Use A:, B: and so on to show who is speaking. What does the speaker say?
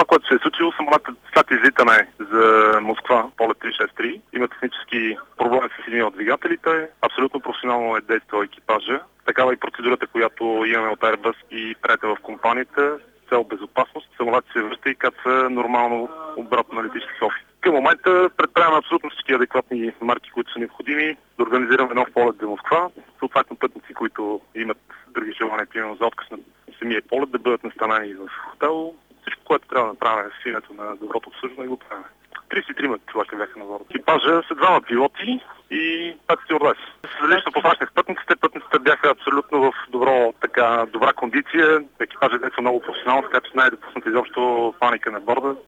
A: което се е случило, самолетът след излитане за Москва, полет 363, има технически проблем с един от двигателите. Абсолютно професионално е действал екипажа. Такава и процедурата, която имаме от Airbus и приятел в компанията, с цел безопасност. Самолетът се връща и каца нормално обратно на летище София. Към момента предприемаме абсолютно всички адекватни марки, които са необходими, да организираме нов полет за Москва. Съответно пътници, които имат други желания, примерно за отказ на самия полет, да бъдат настанени в хотел. Всичко, което трябва да направим с името на доброто обслужване, го правим. 33 човека бяха на борда. Екипажа са двама пилоти и 5 стюардеси. Лично посрещнах пътниците. Пътниците бяха абсолютно в добра кондиция. Екипажът е много професионално, така че не е допусната изобщо паника на борда.